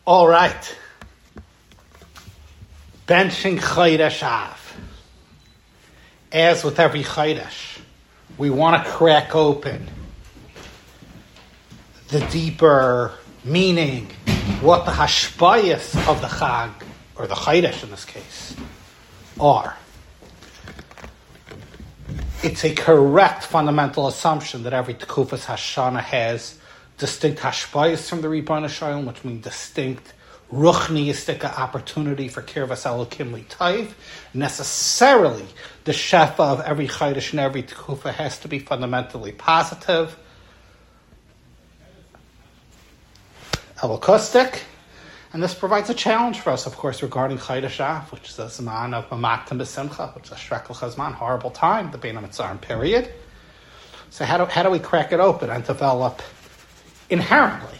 All right. Benching Chodesh Av. As with every Chodesh, we want to crack open the deeper meaning, what the hashpayas of the Chag, or the Chodesh in this case, are. It's a correct fundamental assumption that every Tekufas Hashanah has distinct hashpayas from the Ribbono Shel Olam, which means distinct ruchniistic opportunity for Kirvas Elokim L'Taiv. Necessarily, the shefa of every Chodesh and every Tekufa has to be fundamentally positive, Elokistic, and this provides a challenge for us, of course, regarding Chodesh Av, which is a Zman of Mamatim B'Simcha, which is a Shrekel Chazman, horrible time, the Bein HaMitzarim period. So how do we crack it open and develop inherently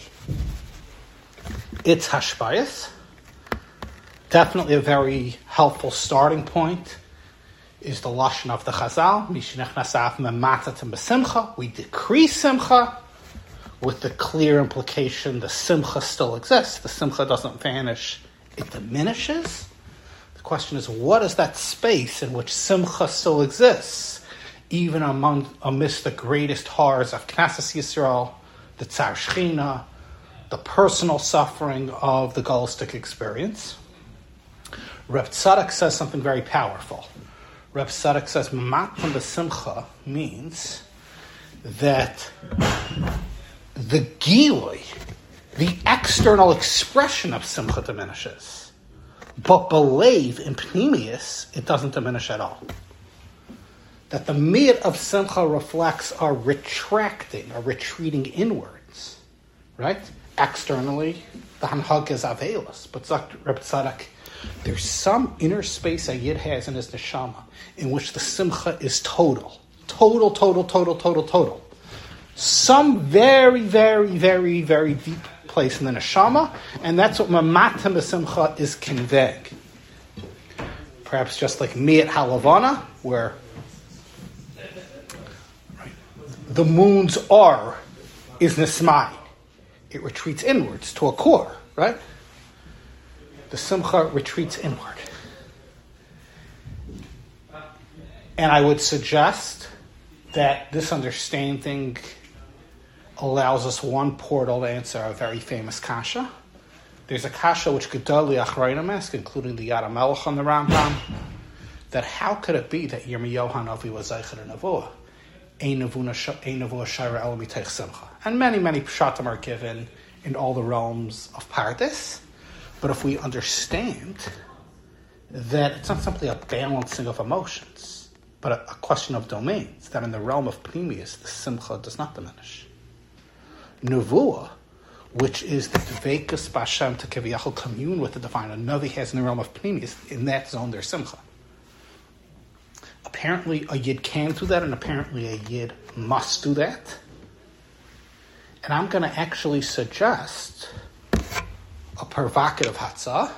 its hashpayas? Definitely a very helpful starting point is the lashon of the Chazal, Mishnech Af Mematatim B'Simcha. We decrease Simcha, with the clear implication the Simcha still exists. The Simcha doesn't vanish, it diminishes. The question is, what is that space in which Simcha still exists, even amidst the greatest horrors of Knesset Yisrael, the Tzar Shechina, the personal suffering of the Golistic experience? Reb Tzadok says something very powerful. Reb Tzadok says, Mamatim B'Simcha means that the gilui, the external expression of Simcha diminishes. But believe in Pnimius, it doesn't diminish at all. That the mid of Simcha reflects our retracting, our retreating inwards. Right? Externally, the Hanhag is Avelis. But Reb Tzadok, there's some inner space a Yid has in his neshama in which the Simcha is total. Total. Some very, very, very, very deep place in the neshama, and that's what Mamatim B'Simcha is conveying. Perhaps just like Mi'at Halavana, where the moon's R is Nismai. It retreats inwards to a core, right? The Simcha retreats inward. And I would suggest that this understanding allows us one portal to answer a very famous kasha. There's a kasha which Gedolei Achronim ask, including the Yad HaMelech on the Rambam, that how could it be that Yirmiyahu Hanavi was Zeicher and Nevuah? Ein Nevuah Shaira Ela Miteich Simcha. And many pshatim are given in all the realms of Pardes. But if we understand that it's not simply a balancing of emotions, but a question of domains, that in the realm of Pnimius, the Simcha does not diminish. Nevuah, which is the Dveikus B'Hashem to Kiviyachol commune with the divine, a Navi has in the realm of Pnimius, in that zone there's Simcha. Apparently a Yid can do that, and apparently a Yid must do that. And I'm going to actually suggest a provocative hatzah,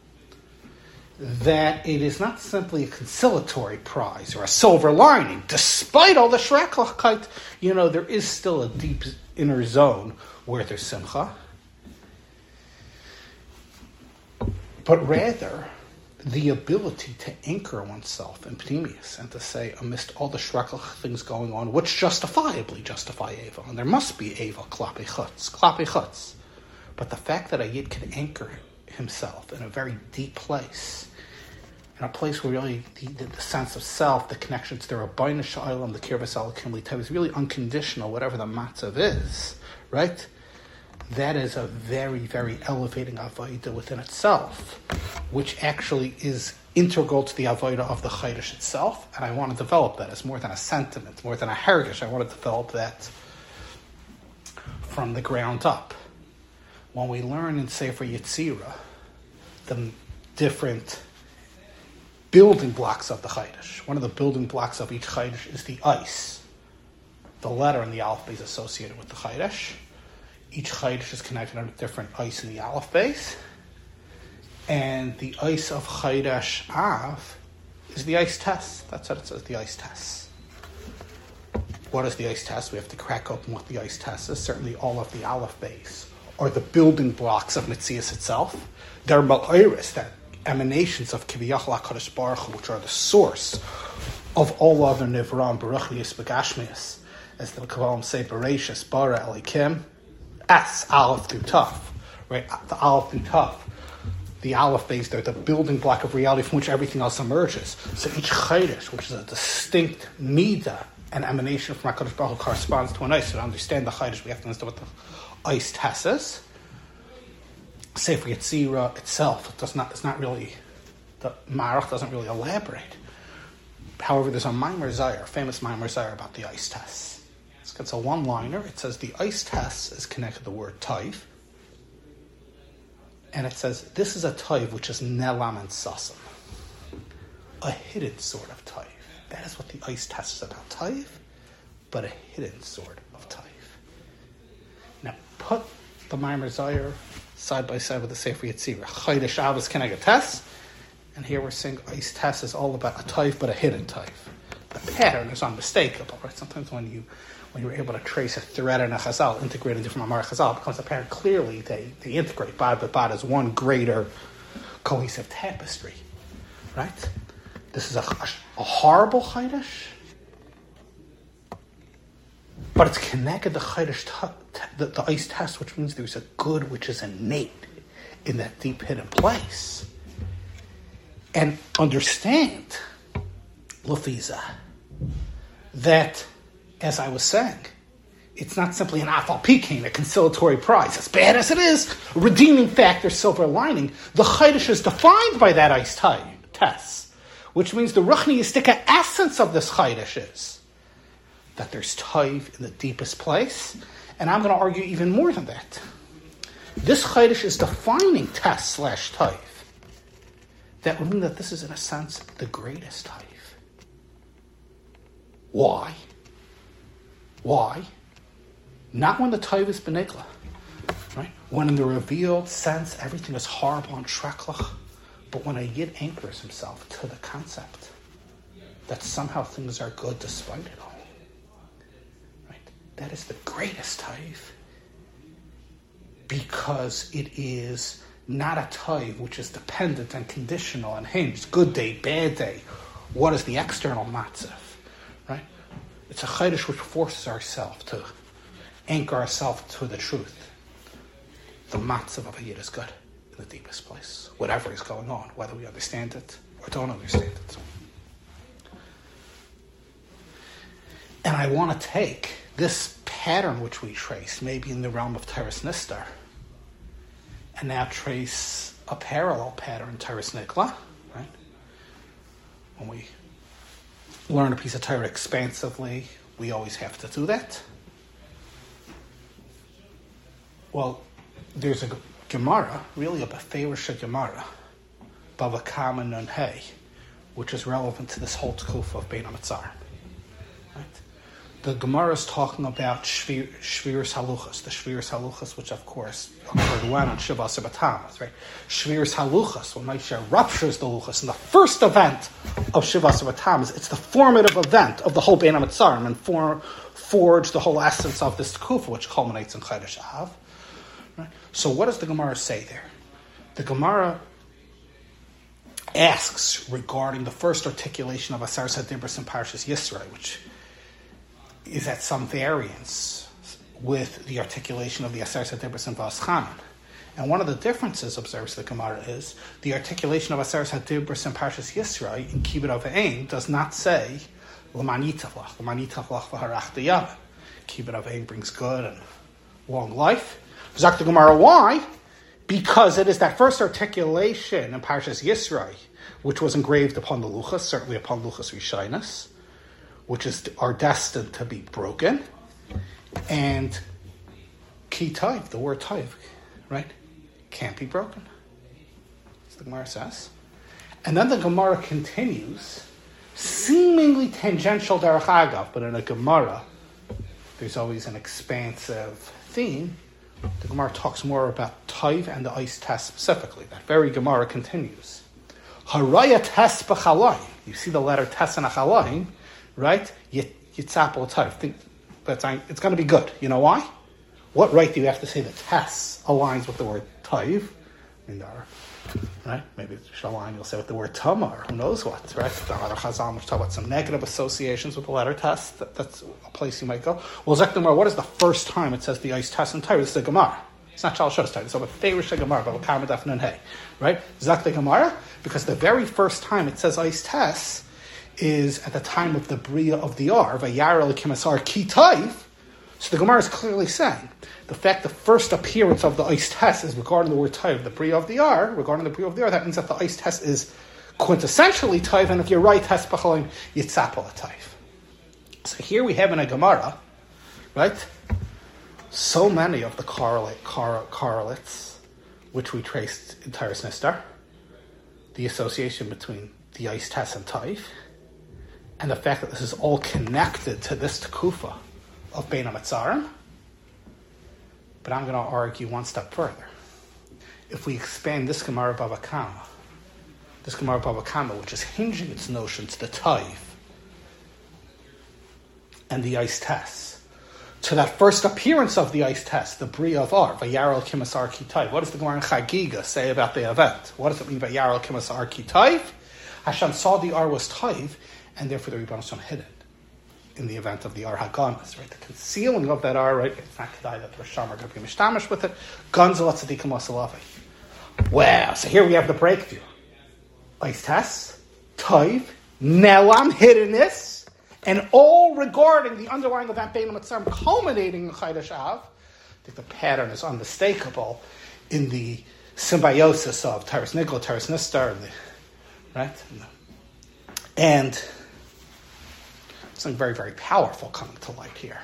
that it is not simply a conciliatory prize or a silver lining. Despite all the shreklachkeit, there is still a deep inner zone where there's simcha. But rather, the ability to anchor oneself in Pnimius and to say, amidst all the shreklach things going on, which justifiably justify Eva, and there must be Eva, klape chutz. But the fact that a Yid can anchor himself in a very deep place, in a place where really the sense of self, the connection to the Ribbono Shel Olam, the Kirvas Elokim L'Taiv is really unconditional, whatever the matzav is, right? That is a very, very elevating avodah within itself, which actually is integral to the avodah of the Chodesh itself, and I want to develop that as more than a sentiment, more than a heritage. I want to develop that from the ground up. When we learn in Sefer Yetzirah the different building blocks of the Chodesh, one of the building blocks of each Chodesh is the ice. The letter in the alphabet is associated with the Chodesh. Each Chodesh is connected on a different ice in the Aleph base. And the ice of Chodesh Av is the ice test. That's what it says, the ice test. What is the ice test? We have to crack open what the ice test is. Certainly all of the Aleph base, are the building blocks of Metzias itself. They're Ma'iris, that emanations of Kiviyachal HaKadosh Baruch Hu, which are the source of all other Nivram, Baruchnius, Begashmius, as the Kabbalah say, Bereshis, Bara, Elikim, S, Aleph through Tav, right? The Aleph through Tav. The Aleph base, they're the building block of reality from which everything else emerges. So each Chaydish, which is a distinct Midah, an emanation from HaKadosh Baruch Hu, corresponds to an ice. So to understand the Chaydish, we have to understand what the ice test is. Sefer Yetzirah itself, it's not really, the Marach doesn't really elaborate. However, there's a Maimer Zayar, famous Maimer Zayar about the ice test. It's a one-liner. It says the ice test is connected to the word Taiv. And it says, this is a Taiv which is Nelam and Sasim. A hidden sort of Taiv. That is what the ice test is about. Taiv, but a hidden sort of Taiv. Now, put the Maimer Zayar side by side with the Sefer Yetzirah. Chaydish Avos Keneged Tess. And here we're saying ice test is all about a Taiv, but a hidden Taiv. The pattern is unmistakable, right? Sometimes when you're able to trace a thread and a chazal, integrate in different Amar chazal, it becomes apparent clearly they integrate Bad but Bad as one greater cohesive tapestry, right? This is a horrible Chaydish, but it's connected to Chaydish, the ice test, which means there's a good which is innate in that deep hidden place. And understand, Lufiza, that, as I was saying, it's not simply an Afal Peking, a conciliatory prize. As bad as it is, redeeming factor, silver lining, the Chaydish is defined by that ice test, which means the Ruchni-Yistika essence of this Chaydish is that there's Taiv in the deepest place, and I'm going to argue even more than that. This Chaydish is defining test/Taiv. That would mean that this is, in a sense, the greatest Taiv. Why? Why? Not when the Taiv is benigla, right? When in the revealed sense everything is horrible and shreklach, but when a Yid anchors himself to the concept that somehow things are good despite it all, right? That is the greatest Taiv, because it is not a Taiv which is dependent and conditional and hinged. Good day, bad day. What is the external matzav? Right? It's a Chaydish which forces ourselves to anchor ourselves to the truth. The matzav of a Yid is good in the deepest place. Whatever is going on, whether we understand it or don't understand it. And I want to take this pattern which we trace, maybe in the realm of Teres Nistar, and now trace a parallel pattern in Teres Nikla, right? When we learn a piece of Torah expansively, we always have to do that. Well, there's a Gemara, really a Beferish Gemara, Bava Kama Nun Hey, which is relevant to this whole Tkufa of Bein HaMetzarim. Right? The Gemara is talking about Shviras Haluchas, the Shviras Haluchas, which of course occurred when on Shiva Sabatamas, right? Shviras Haluchas, when Moshe ruptures the Luchas, in the first event of Shiva Sabatamas, it's the formative event of the whole Bein HaMetzarim and forge the whole essence of this Tkufa, which culminates in Chodesh Av. Right? So what does the Gemara say there? The Gemara asks regarding the first articulation of Aseres HaDibros in Parshas Yisro, which is at some variance with the articulation of the Aseres HaDibros in Va'aschanan. And one of the differences, observes the Gemara, is the articulation of Aseres HaDibros in Parshas Yisro in Kibbud Av V'Ein does not say L'man yitavlach v'harach d'yaveh. Kibbud Av V'Ein brings good and long life. Zak the Gemara, why? Because it is that first articulation in Parshas Yisro which was engraved upon the Luchas, certainly upon Luchas Rishonos, which are destined to be broken, and Ki Taiv, the word Taiv, right, can't be broken. As the Gemara says. And then the Gemara continues, seemingly tangential derech agav, but in a Gemara, there's always an expansive theme. The Gemara talks more about Taiv and the ice test specifically. That very Gemara continues. Haraya test b'chalayim. You see the letter test in a right? Yitzapel Taiv. It's going to be good. You know why? what right do you have to say that Tess aligns with the word Taiv? Right? Maybe it should align, you'll say, with the word Tama, or who knows what, right? There are other Chazal which talk about some negative associations with the letter Tess. That's a place you might go. Well, Zekdamar, what is the first time it says the ice Tess and Taiv? This is the Gemara. It's not Shal Shos Taiv. It's over Ferish Gemara, but Kama Dafnan Hay. Right? Zak the Gemara, because the very first time it says ice Tess is at the time of the Bria of the Ar, Vayar Kimasar Ki Taiv. So the Gemara is clearly saying the fact the first appearance of the ice test is regarding the word Taiv, the Bria of the R, regarding the Bria of the R, that means that the ice test is quintessentially Taiv, and if you're right, Test B'chalim Yitzapel Taiv. So here we have in a Gemara, right, so many of the correlates which we traced in Tyrus Nistar, the association between the ice test and Taiv, and the fact that this is all connected to this Tekufa of Bein HaMetzarim. But I'm going to argue one step further. If we expand this Gemara Bava Kama, which is hinging its notion to the Taiv and the ice test, to that first appearance of the ice test, the Bria of Ar, Vayarel Kimasar Ki Taiv. What does the Gemara in Chagiga say about the event? What does it mean, Vayarel Kimasar Ki Taiv? Hashem saw the Ar was Taiv, and therefore the Rebbeinu Shalom hid it in the event of the Ar HaGanas, right? The concealing of that Ar, right? It's not Kedai that the Risham are going to be mishtamish with it. Gonzala Tzadikim Wasalavi. Wow, so here we have the breakthrough. Ice test, Taiv, Nelam, hiddenness, and all regarding the underlying event Bein HaMetzarim culminating in Chodesh Av. I think the pattern is unmistakable in the symbiosis of Taurus Nigla, Taurus Nistar, right? And something very, very powerful coming to light here.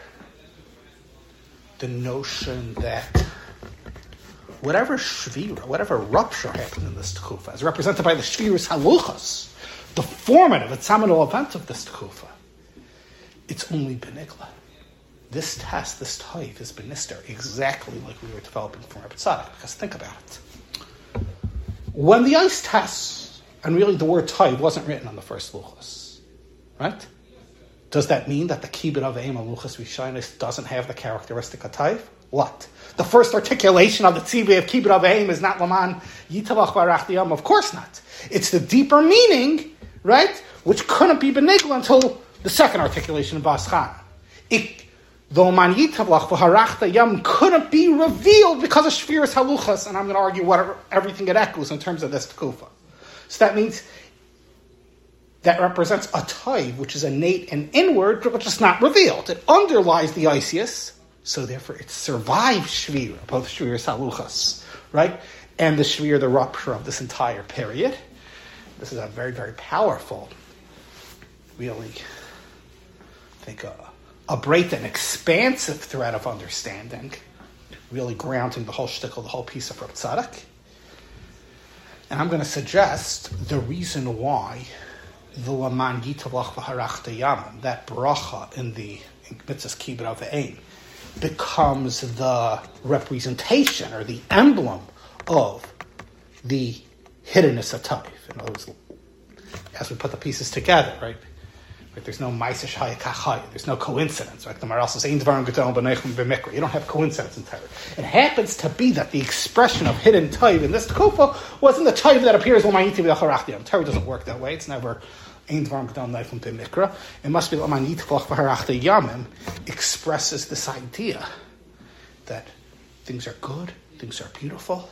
The notion that whatever shvira, whatever rupture happened in this tekufa, as represented by the shviras haluchas, the formative and seminal event of this tekufa, it's only benigla. This test, this Taiv, is benister, exactly like we were developing from Rebbe Tzadok. Because think about it. When the ice tests, and really the word Taiv wasn't written on the first luchas, right? Does that mean that the Kibbut of Eim Luchas Rishonos doesn't have the characteristic of Taiv? What? The first articulation of the tzibah of Kibbut of Eim is not Laman Yitavach Barach Diyam. Of course not. It's the deeper meaning, right? Which couldn't be benigla until the second articulation of Bas Chan. The Laman Yitavach Barach Diyam couldn't be revealed because of Shviras Haluchas, and I'm going to argue everything it echoes in terms of this Tekufa. So that means that represents a Taiv, which is innate and inward, but just not revealed. It underlies the Isius, so therefore it survives Shvira, both Shvira Saluchas, right? And the Shvira, the rupture of this entire period. This is a very, very powerful, really, I think, a bright and expansive thread of understanding, really grounding the whole shtickle, the whole piece of Reb Tzadok. And I'm going to suggest the reason why the Laman Yitavach V'harach Diyamim, that bracha in the Mitzvahs Kibbut of Eim, becomes the representation or the emblem of the hiddenness of Taiv. In other words, as we put the pieces together, right? There's no Ma'aseh Hayakachai. There's no coincidence. Right? The Maral says, "Ein Dvarim Gedol B'Neichum B'Mikra." You don't have coincidence in Torah. It happens to be that the expression of hidden Taiv in this Tekufa wasn't the Taiv that appears L'man Yitavach V'harach Diyamim. Torah doesn't work that way. It's never Ein Dvarim Gedol B'Neichum B'Mikra. It must be L'man Yitavach V'harach Diyamim expresses this idea that things are good, things are beautiful,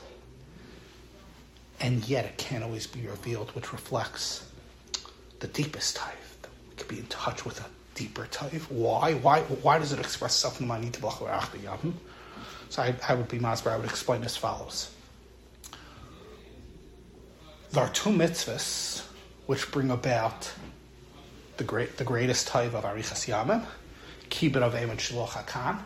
and yet it can't always be revealed, which reflects the deepest Taiv. Could be in touch with a deeper Taiv. Why does it express itself in the Ma'anit V'Lach Yavim? So I would be Masber. I would explain as follows. There are two mitzvahs which bring about the greatest Taiv of Arichas Yamim, Kibbut of Eim and Shiloh HaKan.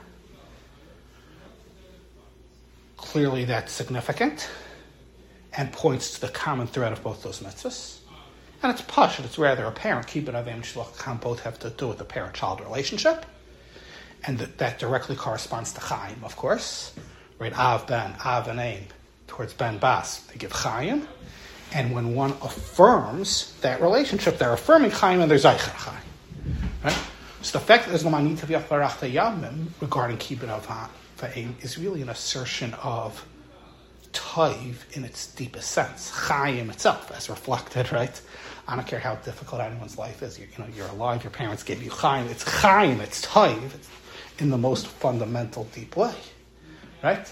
Clearly that's significant and points to the common thread of both those mitzvahs. And it's pashut, it's rather apparent. Kibbut Avim and Shiloh HaKan both have to do with the parent-child relationship. And that directly corresponds to Chaim, of course. Right? Av and Aim, towards Ben Bas, they give Chaim. And when one affirms that relationship, they're affirming Chaim and they're Zeicher Chaim. Right? So the fact that there's L'man Yitavach V'harach Diyamim regarding Kibbut Va'im is really an assertion of Toiv in its deepest sense, Chaim itself, as reflected, right? I don't care how difficult anyone's life is. You're alive. Your parents gave you Chaim. It's Chaim. It's Toiv. It's in the most fundamental, deep way, right?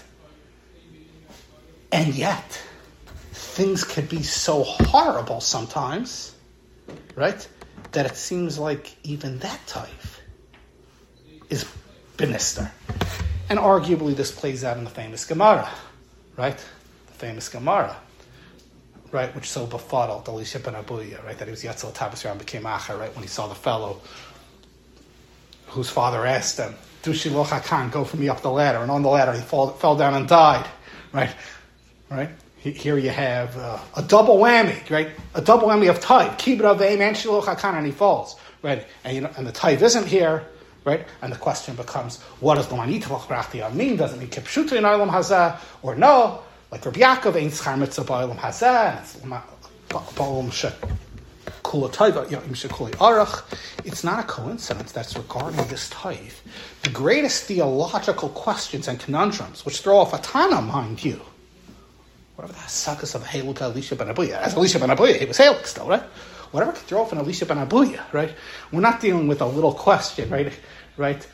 And yet, things could be so horrible sometimes, right, that it seems like even that Toiv is benister. And arguably, this plays out in the famous Gemara. Right? The famous Gemara, right? Which so befuddled Elisha ben Abuya, right? That he was Yetzel Tabas Ram became Acher, right? When he saw the fellow whose father asked him, "Do Shiloh HaKan, go for me up the ladder?" And on the ladder, he fell down and died, right? Right? Here you have a double whammy, right? A double whammy of Taiv, Kibra Ve'im and Shiloh HaKan, and he falls, right? And the Taiv isn't here. Right? And the question becomes, what does the Manitalach Brachtia mean? Does it mean Kipshuta in Olam Hazeh? Or no? Like Rabbi Yaakov, Ein Schar Mitzvah Ba'olam Hazeh. It's Ba'olam Shekula Taiva, Yom Shekuli Arach. It's not a coincidence that's regarding this Taiv. The greatest theological questions and conundrums, which throw off a Tana, mind you. Whatever the Hasakas of Haluk Elisha ben Abuya. As Elisha ben Abuya, he was Haluk still, right? Whatever could throw off an Elisha ben Abuya, right? We're not dealing with a little question, right? Right?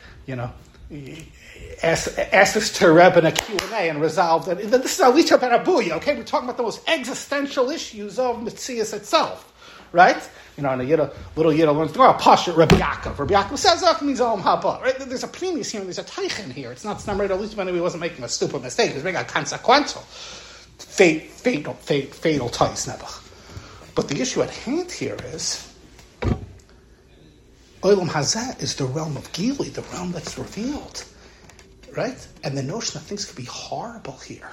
Ask this to Rebbe in a Q&A and resolve that this is Elisha ben Abuya, okay? We're talking about the most existential issues of Metzias itself, right? And a little Yiddo learns, Pasha, Rabbi Yaakov. Rabbi Yaakov says, means Olam Haba, right? There's a premise here, there's a teichen here. It's not right. Elisha ben Abuya wasn't making a stupid mistake. He was making a consequential, fatal tais nebuch. But the issue at hand here is Olam Hazeh is the realm of Gili, the realm that's revealed, right? And the notion that things could be horrible here,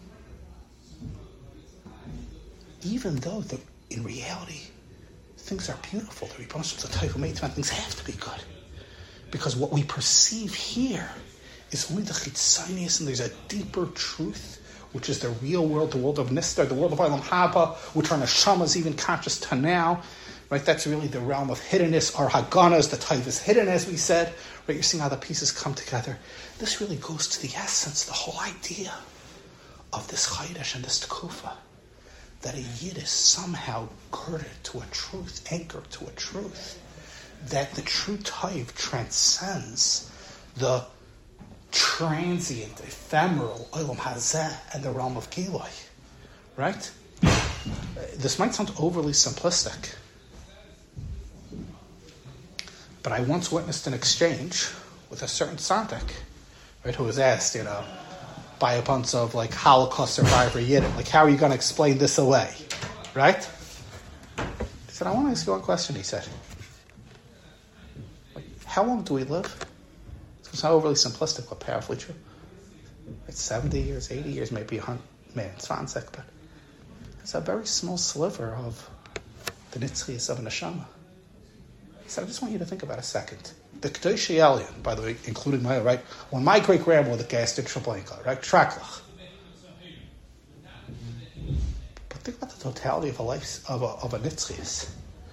even though in reality things are beautiful. The Rebbeinu Shalom, the Taiva Meitzvah, things have to be good, because what we perceive here is only the chitzonius, and there's a deeper truth, which is the real world, the world of Nistar, the world of Olam Haba, which our neshama is even conscious to now. Right, that's really the realm of hiddenness. Our Haganas, the Taiv is hidden, as we said. Right, you're seeing how the pieces come together. This really goes to the essence, the whole idea of this Chaydesh and this Tekufa, that a Yid is somehow girded to a truth, anchored to a truth, that the true Taiv transcends the transient, ephemeral Olam Hazeh and the realm of Giloi. Right? This might sound overly simplistic, but I once witnessed an exchange with a certain tzaddik, right, who was asked, by a bunch of Holocaust survivor Yidden, how are you going to explain this away, right? He said, I want to ask you one question, he said. How long do we live? It's not overly simplistic, but powerfully true. It's 70 years, 80 years, maybe 100, it's fantastic, but it's a very small sliver of the nitzchias of a neshama. He said, I just want you to think about a second. The Kedoshei Elyon, by the way, including my, right, when my great-grandmother gassed in Treblinka, right, Traklach. But think about the totality of a life, of a nitzchias.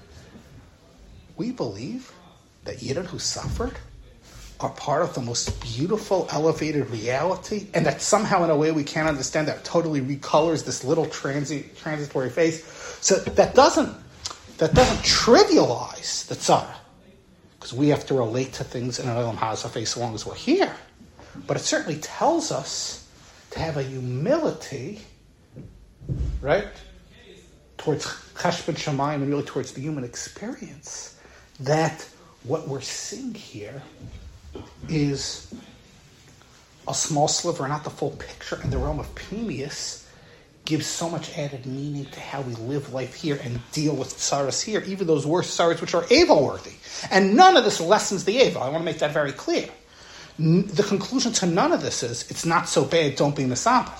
We believe that Yidden who suffered are part of the most beautiful, elevated reality, and that somehow in a way we can't understand that totally recolors this little transitory phase. So that doesn't trivialize the tzara, because we have to relate to things in an Olam Hazeh phase so long as we're here. But it certainly tells us to have a humility, right, towards Cheshbon Shamayim and really towards the human experience, that what we're seeing here is a small sliver, not the full picture, and the realm of Pneumius gives so much added meaning to how we live life here and deal with tsaras here, even those worst tsaras which are Eva-worthy. And none of this lessens the Eva. I want to make that very clear. The conclusion to none of this is, it's not so bad, don't be misabel.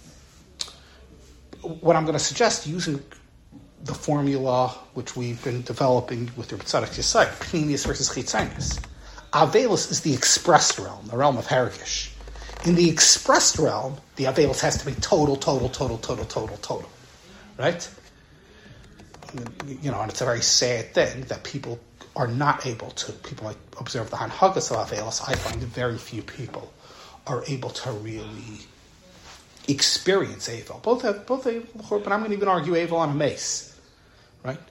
What I'm going to suggest, using the formula which we've been developing with your Tzaddik Yisai, Pneumius versus Chitzonius. Avelis is the expressed realm, the realm of Herigish. In the expressed realm, the Avelis has to be total. Right? And it's a very sad thing that people are not able to. People might observe the Hanhagas of Avelis. I find very few people are able to really experience Avel. Both Avel, but I'm going to even argue Avel on a mace, right?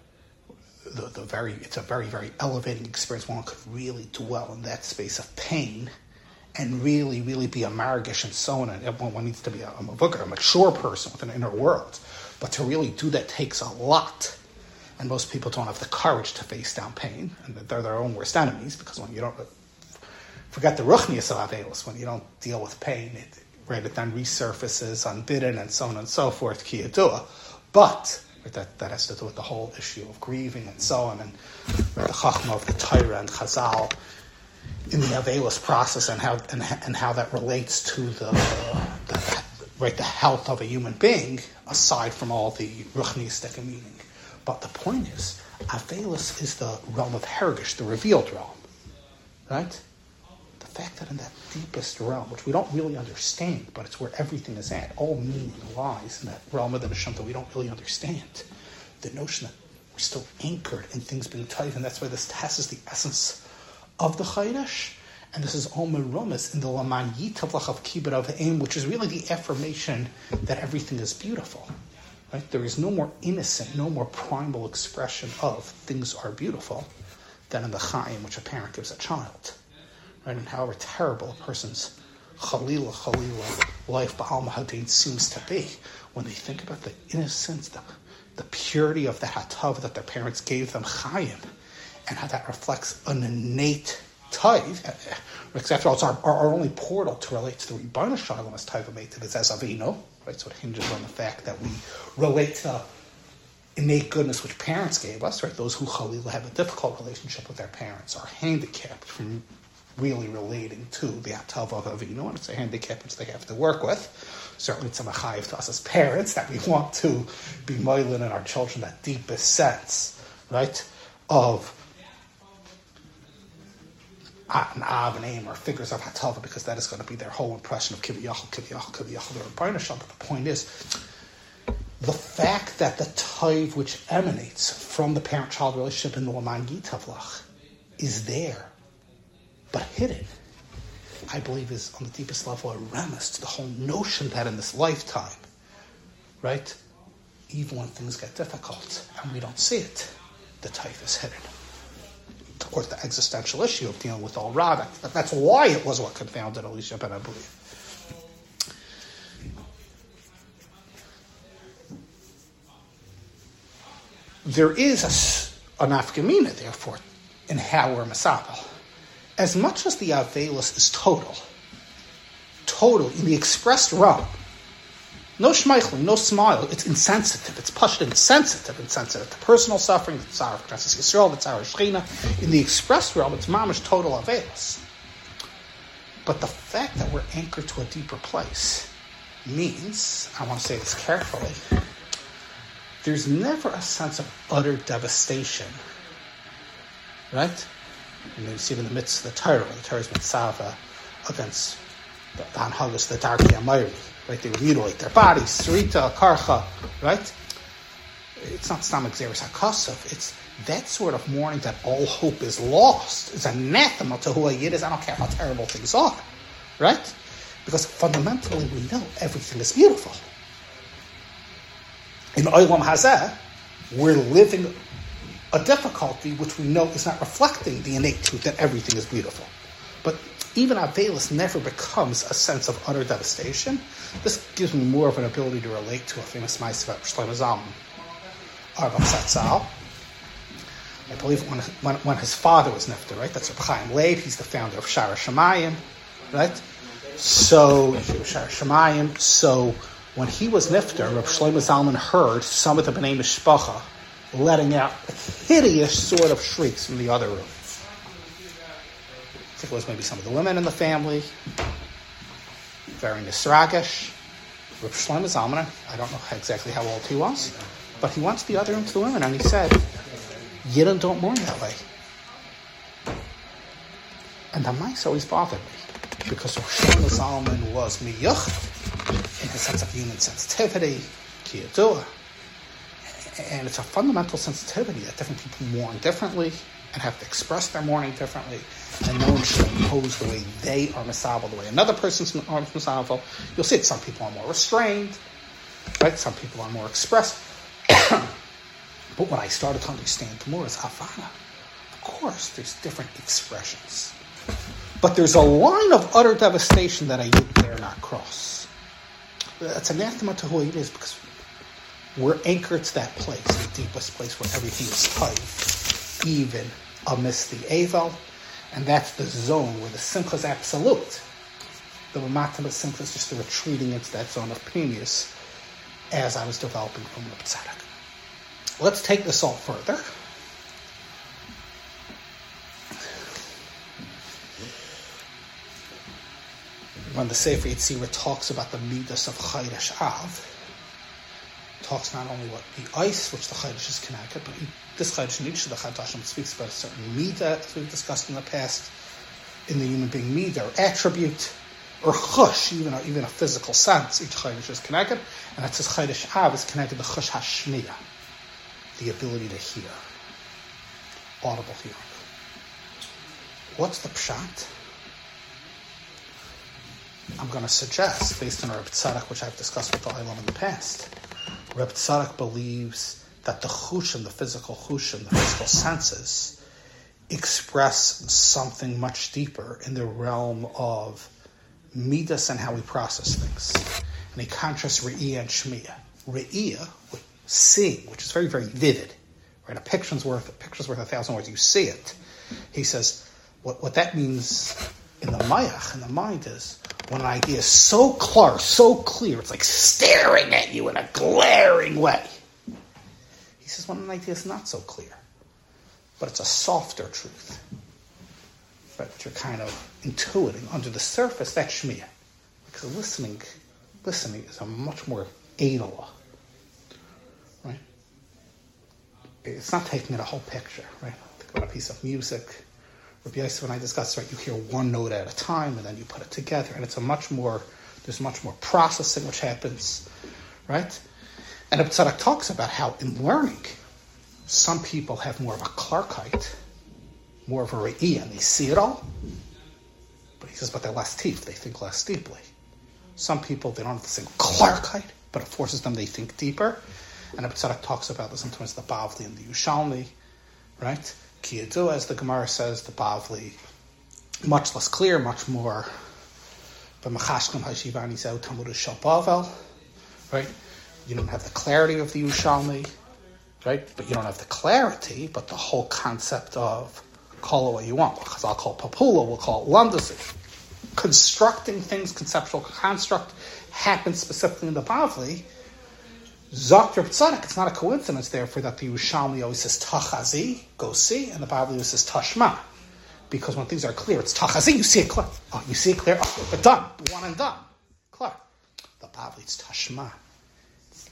It's a very, very elevating experience. One could really dwell in that space of pain and really, really be a margish and so on. And one needs to be a mature person with an inner world. But to really do that takes a lot. And most people don't have the courage to face down pain. And they're their own worst enemies, because when you don't, forget the ruchnius of Avelis, when you don't deal with pain, it then resurfaces unbidden and so on and so forth, ki yadua. But that has to do with the whole issue of grieving and so on, and the chachma of the Torah and Chazal in the Avelis process, and how that relates to the health of a human being, aside from all the ruchnistic meaning. But the point is, Avelis is the realm of Hergish, the revealed realm, right? The fact that in that deepest realm, which we don't really understand, but it's where everything is at, all meaning lies in that realm of the Neshama that we don't really understand. The notion that we're still anchored in things being tight, and that's why this test is the essence of the Chaydash, and this is all merumas in the Laman Yitavlach of Kibbut of Aim, which is really the affirmation that everything is beautiful. Right? There is no more innocent, no more primal expression of things are beautiful than in the Chaim which a parent gives a child. Right? And however terrible a person's Chalila life Ba'al Mahadin seems to be, when they think about the innocence, the purity of the Hatav that their parents gave them, Chaim, and how that reflects an innate tithe, because after all, it's our only portal to relate to the Rebbeinu Shalom as tithe meitiv is as Avinu, right? So it hinges on the fact that we relate to innate goodness which parents gave us, right? Those who Chalila have a difficult relationship with their parents are handicapped from really relating to the Atav of Avinu, and it's a handicap which they have to work with. Certainly it's a machayev to us as parents that we want to be moilin in our children that deepest sense, right, of an Av and Aim, or figures of Hatava, because that is going to be their whole impression of Kiviyachal, their Rebbeinu Shalom. But the point is, the fact that the tithe which emanates from the parent-child relationship in the Laman Yitavlach is there, but hidden, I believe is on the deepest level a remiss to the whole notion that in this lifetime, right, even when things get difficult and we don't see it, the tithe is hidden. Of course, the existential issue of dealing with all Ra, that's why it was what confounded Elisha ben, I believe. There is a nafkamina, therefore, in how we're masabel. As much as the Avelis is total in the expressed realm, no shmeichling, no smile, it's insensitive, it's pushed insensitive to personal suffering, the tzar of Knesset Yisrael, the tzar of Shechina. In the expressed realm, it's mamish total Avelis. But the fact that we're anchored to a deeper place means, I want to say this carefully, there's never a sense of utter devastation, right? And you see it in the midst of the Torah is mitzvah against the Hanhagas, the Darki Amayri, right? They would mutilate their bodies, Sarita, Karcha, right? It's not Stamach Zeres HaKasav, it's that sort of mourning that all hope is lost. It's anathema to who a Yid is. I don't care how terrible things are, right? Because fundamentally we know everything is beautiful. In Olam Hazeh, we're living a difficulty which we know is not reflecting the innate truth that everything is beautiful. But even Avelis never becomes a sense of utter devastation. This gives me more of an ability to relate to a famous ma'aseh about Shlomo Zalman, Arba Satzal. I believe when his father was nifter, right? That's Reb Chaim Leib. He's the founder of Shara Shemayim, right? So Shara Shemayim. So when he was nifter, Reb Shlomo Zalman heard some of the Bnei Mishpacha letting out hideous sort of shrieks from the other room. I think it was maybe some of the women in the family, very nisragish. Reb Shlomo Zalman, I don't know exactly how old he was, but he went to the other room to the women and he said, Yidden don't mourn that way. And the mice always bothered me, because Reb Shlomo Zalman was miyuched in his sense of human sensitivity, kiyadua. And it's a fundamental sensitivity that different people mourn differently. and have to express their mourning differently, and no one should impose the way they are misabel, the way another person's misabel. You'll see it. Some people are more restrained, right? Some people are more expressive. But what I started to understand more is Havana. Of course, there's different expressions. But there's a line of utter devastation that I dare not cross. That's anathema to who it is, because we're anchored to that place, the deepest place where everything is tight, even amidst the Avel. And that's the zone where the Simcha is absolute. The Ramatam Simcha is just the retreating into that zone of Pneumius as I was developing from the Tzaddik. Let's take this all further. When the Sefer Yetzirah talks about the Midas of Chodesh Av, talks not only about the ice, which the Chodesh is connected, but this Chodesh in each of the Chadashim speaks about a certain Midah, as we've discussed in the past, in the human being Midah, or attribute, or Chush, even a physical sense. Each Chodesh is connected, and it says Chodesh Av is connected to Chush HaShmiya, the ability to hear, audible hearing. What's the pshat? I'm going to suggest, based on Reb Tzadok, which I've discussed with the Olam in the past, Reb Tzadok believes that the chushim, the physical chushim, the physical senses, express something much deeper in the realm of midas and how we process things. And he contrasts Re'iyah and Shmiya. Re'iyah, seeing, which is very, very vivid. Right? A picture's worth 1,000 words. You see it. He says, what that means in the mayach, in the mind, is when an idea is so clear, it's like staring at you in a glaring way. He says when an idea is not so clear, but it's a softer truth, right, that you're kind of intuiting under the surface, that's Shmiya. Because listening is a much more edel, right? It's not taking in a whole picture, right? Think about a piece of music. Rabbi Yosef and I discussed, right, you hear one note at a time and then you put it together, and there's much more processing which happens, right? And Reb Tzadok talks about how in learning, some people have more of a Clarkite, more of a Re'iyah, and they see it all. But he says, but they're less deep, they think less deeply. Some people, they don't have the same Clarkite, but it forces them, they think deeper. And Reb Tzadok talks about this sometimes the Bavli and the Yushalmi, right? Kiyadu, as the Gemara says, the Bavli, much less clear, much more. Right? You don't have the clarity of the Yushalmi, right? But you don't have the clarity, but the whole concept of call it what you want. I'll call it Papula, we'll call it Landasi. Constructing things, conceptual construct, happens specifically in the Bavli. Zok Reb Tzadok, it's not a coincidence, therefore, that the Yerushalmi always says Tachazi, go see, and the Bible always says Tashma. Because when things are clear, it's Tachazi, you see it clear. Oh, you see it clear? Oh, but done. One and done. Clear. The Bible, it's Tashma. It's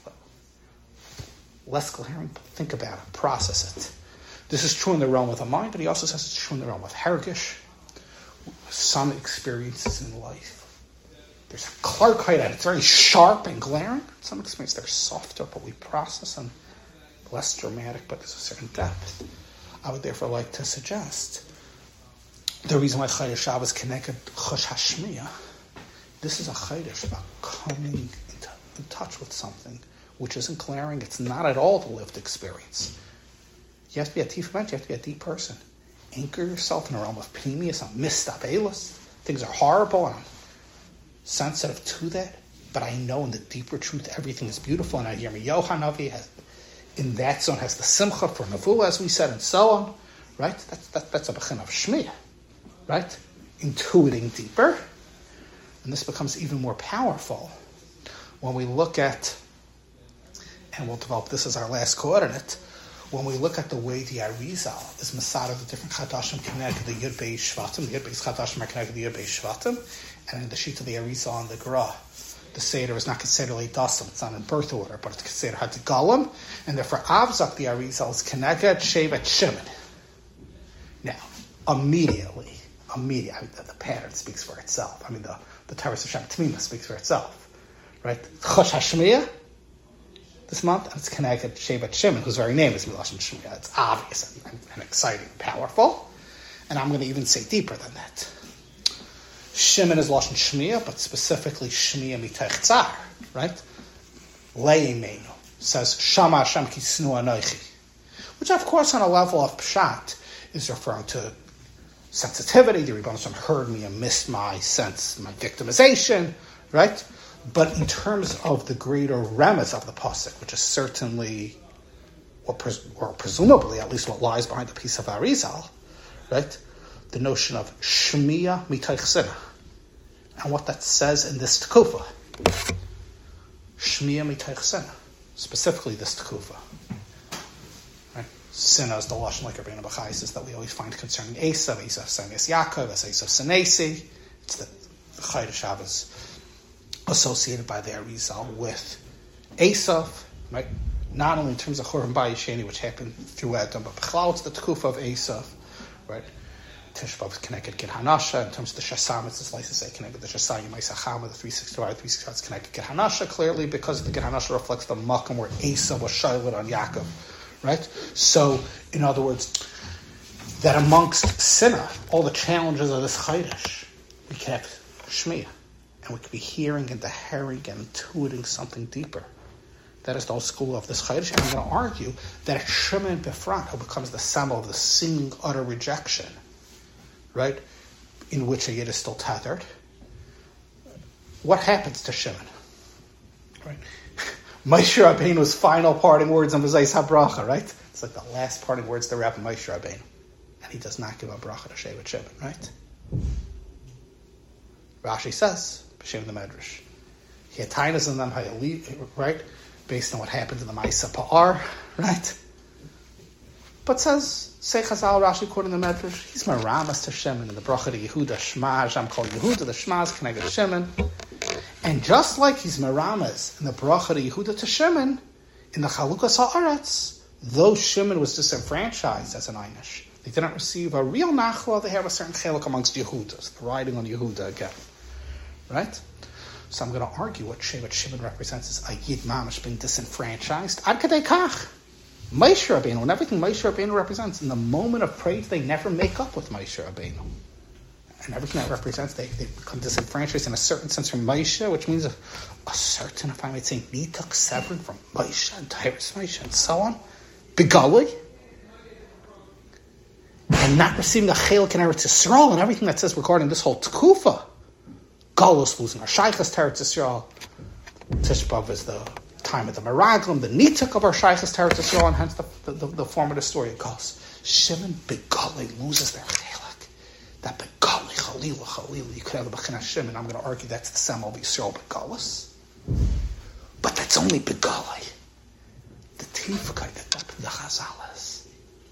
less glaring, but think about it, process it. This is true in the realm of the mind, but he also says it's true in the realm of Hergish. Some experiences in life, there's a Clarkite and it's very sharp and glaring. Some experiences, they're softer, but we process them less dramatic, but there's a certain depth. I would therefore like to suggest the reason why Chodesh Av is connected to Chush HaShmiya, this is a Chodesh about coming in touch with something which isn't glaring. It's not at all the lived experience. You have to be a deep man, you have to be a deep person. Anchor yourself in a realm of Pneumius, a mistabelis. Things are horrible, and I'm sensitive to that, but I know in the deeper truth everything is beautiful, and I hear me Yohanavi in that zone has the simcha for Navu, as we said, and so on, right? That's a bechin of Shmiya, right? Intuiting deeper, and this becomes even more powerful when we look at, and we'll develop this as our last coordinate, when we look at the way the Arizal is Masada, the different Chadashim connected to the Yud Beis Shvatim, the Yud Beis Chadashim are connected to the Yud Beis Shvatim, and in the sheet of the Arizal and the Gra, the Seder is not considered Leidasim, it's not in birth order, but it's considered Hatigalim, and therefore Avzak, the Arizal, is connected Shevet Shimon. Now, immediately, the pattern speaks for itself. I mean, the Taras of Shem Tmima speaks for itself, right? Chosh HaShmiya, this month, and it's connected to Shevet Shimon, whose very name is Milashon Shmiya. It's obvious and exciting and powerful. And I'm going to even say deeper than that. Shimon is Lashon Shmiya, but specifically Shmiya Mitech Tzar, right? Le'imenu says, Shama Hashem Kisnu Anoichi, which of course on a level of Pshat is referring to sensitivity. The Rebbeinu Shalom heard me and missed my sense, my victimization, right? But in terms of the greater remez of the pasuk, which is certainly, or presumably at least what lies behind the piece of Arizal, right? The notion of Shmiya Mitaych Sinah, and what that says in this Tekufa. Shmiya Mitaych Sinah, specifically this Tekufa. Right? Sinah is the lashon like Rabbeinu Bachai says that we always find concerning Esav Senes Yaakov, Esav Senesi. It's the Chayda Shabbos associated by the Arizal with Esav, right? Not only in terms of Churban Bayisheni, which happened through Edom, but B'chlal, it's the Tekufa of Esav, right? Tishbav is connected to Gid Hanasha. In terms of the Shasam, it's the slice to say connected to the Shasayim, Isachama, the 365 is connected to Gid Hanasha, clearly, because the Gid Hanasha reflects the Makam where Esav was Shiloh on Yaakov, right? So, in other words, that amongst Sinah, all the challenges of this Chaydesh, we could have Shmiya, and we could be hearing and hearing and intuiting something deeper. That is the whole school of this Chaydesh, and I'm going to argue that it's Shimon Befrat who becomes the symbol of the seeming utter rejection, right, in which a Yid is still tethered. What happens to Shimon? Right? Moshe Rabbeinu's final parting words on V'zayis HaBracha, right? It's like the last parting words to Rabbi Moshe Rabbeinu. And he does not give a bracha to Shevet Shimon, right? Rashi says, B'Shem the Medrash, he had tainas in them, right? Based on what happened in the Maisa Pa'ar, right? But says, say Chazal, Rashi quoting the Medrash, he's Meramas to Shimon in the bracha to Yehuda, Shema, Jam called Yehuda, the Shema is connected to Shimon. And just like he's Meramas in the bracha to Yehuda to Shimon, in the Chalukas Ha'aretz, though Shimon was disenfranchised as an Einish, they didn't receive a real nachla, they have a certain chelak amongst Yehudas, the riding on Yehuda again. Right? So I'm going to argue what Shevet Shimon represents is a Yid Mamash being disenfranchised. Ad Kadei Kach. Moshe Rabbeinu, and everything Moshe Rabbeinu represents, in the moment of praise, they never make up with Moshe Rabbeinu. And everything that represents, they become disenfranchised in a certain sense from Moshe, which means a certain, if I might say, nituk, severed from Moshe and Tyrus Moshe and so on. Begali. And not receiving a chelik in Eretz Yisrael and everything that says regarding this whole Tekufa. Galus losing our Shaykhs to Eretz Yisrael. Tishbav is the time of the Meraglim, the Nituk of our Shaykhs to Eretz Yisrael, and hence the form of the story it goes. Shimon Begali loses their chelik. That Begali, Chalila, you could have a B'chinas Shimon. I'm going to argue that's the Semel Yisrael Begalus. But that's only Begali. The Tifkai that the Chazal is.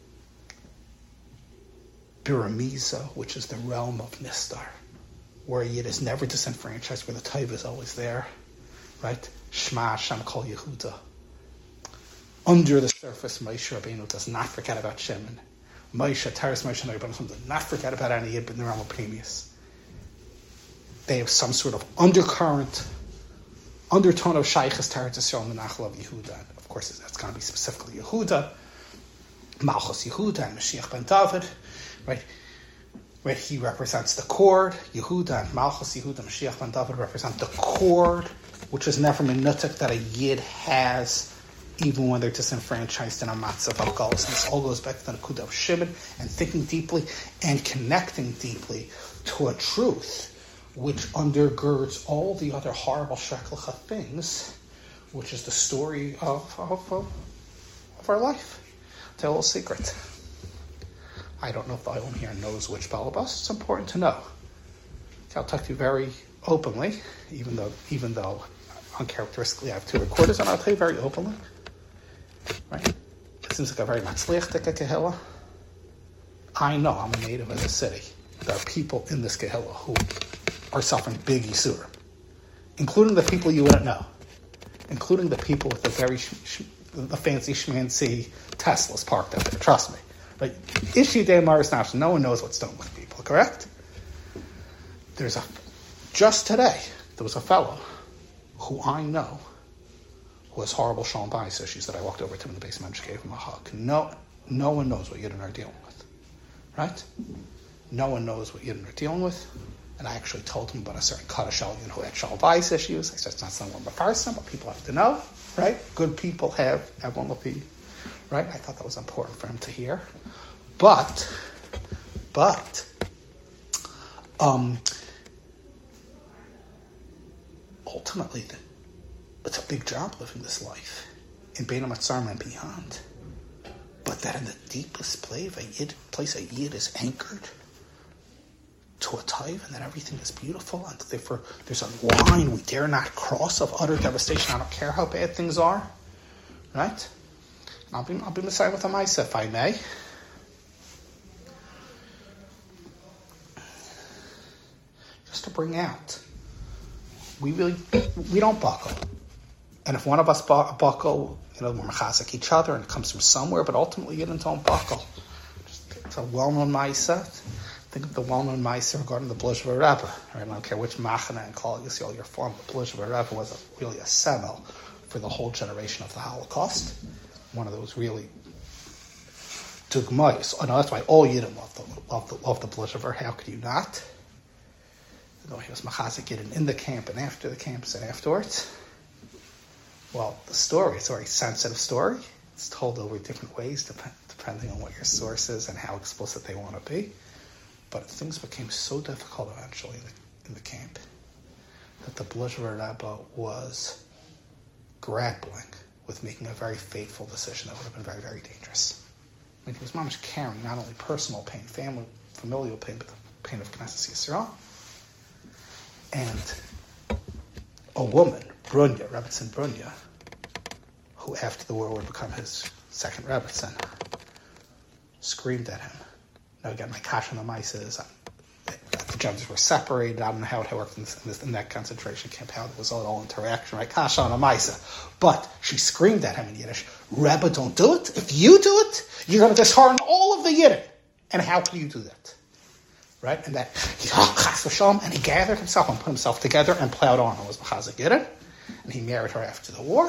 Biramiza, which is the realm of Nistar, where a Yid is never disenfranchised, where the Taiva is always there, right? Shema Hashem Kol Yehuda. Under the surface, Moshe Rabbeinu does not forget about Shimon. Teres Moshe Rabbeinu does not forget about any Yid in the realm of Pneumius. They have some sort of undertone of Shaykhs Teretz Yisrael in the Nachal of Yehuda. And of course, that's going to be specifically Yehuda, Malchus Yehuda, and Mashiach ben David, right? Right, he represents the cord. Yehuda and Malchus Yehuda, Mashiach ben David represent the cord, which is never minutik that a Yid has, even when they're disenfranchised in a matzav of galus. And this all goes back to the Nakuda of Shimon and thinking deeply and connecting deeply to a truth which undergirds all the other horrible sheklecha things, which is the story of our life. I'll tell you a little secret. I don't know if the Olam here knows which balabas. It's important to know. I'll talk to you very openly, even though uncharacteristically I have two recorders, and I'll tell you very openly. Right? It seems like a very matzliach kehillah. I know I'm a native of the city. There are people in this kehillah who are suffering big yisurim, including the people you wouldn't know, including the people with the very the fancy schmancy Teslas parked out there. Trust me. But issue day Maris Nash, no one knows what's done with people, correct? Just today, there was a fellow who I know was horrible Shalom Bayis issues that I walked over to him in the basement and just gave him a hug. No one knows what Yidden are dealing with, right? No one knows what Yidden are dealing with. And I actually told him about a certain Kaddish Elyon who had Shalom Bayis issues. I said, it's not someone Mefarsim, but people have to know, right? Good people have Evan Lapi, right? I thought that was important for him to hear. But, ultimately, it's a big job living this life in Bein HaMetzarim and beyond. But that in the deepest place a Yid is anchored to a taiv, and that everything is beautiful, and therefore there's a line we dare not cross of utter devastation. I don't care how bad things are, right? I'll be Messiah with a Maisa, if I may. Just to bring out, we don't buckle, and if one of us buckle, we're mechazik each other, and it comes from somewhere. But ultimately, you don't buckle. It's a well-known Maisa. Think of the well-known Maisa regarding the Bluzhever Rebbe. Right? I don't care which Machana and Kol Yisrael you're from. The Bluzhever Rebbe was really a semel for the whole generation of the Holocaust. One of those really dugmais. Oh, no, that's why all Yidden love the Bluzhever. How could you not? Though he was Machazik Yidden in the camp and after the camps and afterwards. Well, the story, it's a very sensitive story. It's told over different ways, depending on what your source is and how explicit they want to be. But things became so difficult eventually in the camp that the Bluzhever Rebbe was grappling with making a very fateful decision that would have been very, very dangerous. I mean, he was mamish carrying not only personal pain, familial pain, but the pain of Knesset Yisrael. And a woman, Brunya, Rebbetzin Brunya, who after the war would become his second Rebbetzin, screamed at him. Now again, my kash on the mice is the Germans were separated. I don't know how it worked in that concentration camp, how there was all interaction, right? Kash on the mice. But she screamed at him in Yiddish, Rebbe, don't do it. If you do it, you're going to dishearten all of the Yidden. And how can you do that? Right? And that, and he gathered himself and put himself together and plowed on. It was Mechazik Yidden. And he married her after the war.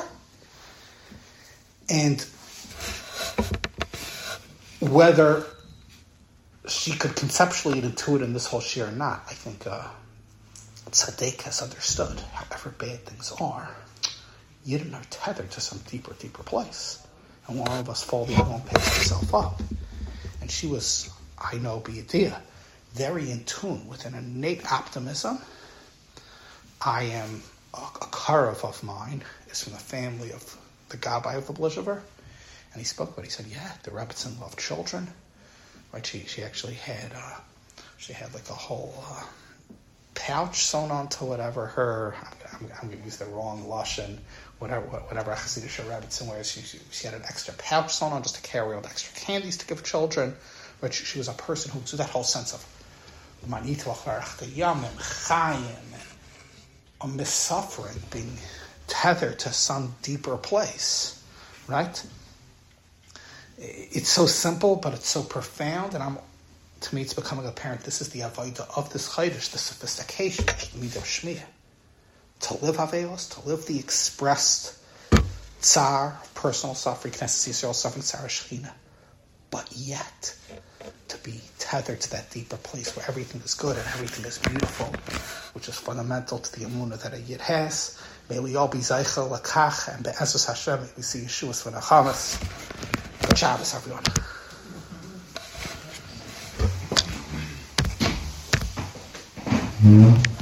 And whether she could conceptually intuit in this whole shir or not, I think Tzaddik has understood, however bad things are, Yidden are tethered to some deeper place. And one of us fall the other one picks herself up. And she was, I know, B'yediyah, very in tune with an innate optimism. I am, a karev of mine is from the family of the Gabbai of the Bluzhever. And he spoke about it. He said, yeah, the Rebbetzin loved children. Right? She actually had, like a whole pouch sewn onto whatever her, I'm going to use the wrong lashon, whatever Hasidic Rebbetzin wears. She had an extra pouch sewn on just to carry all the extra candies to give children. Right? She was a person who, so that whole sense of yamim, chayim, and a missuffering, being tethered to some deeper place, right? It's so simple, but it's so profound, and to me it's becoming apparent this is the avodah of this chaydish, the sophistication, the midah shmiyah. To live avelos, to live the expressed tsar, personal suffering, Knesset Yisrael suffering, tsar shechina, but yet to be tethered to that deeper place where everything is good and everything is beautiful, which is fundamental to the emunah that a yid has. May we all be zeichel lakach, and be'ezus Hashem, may we see Yeshua's v'nachamas. Good Shabbos, everyone.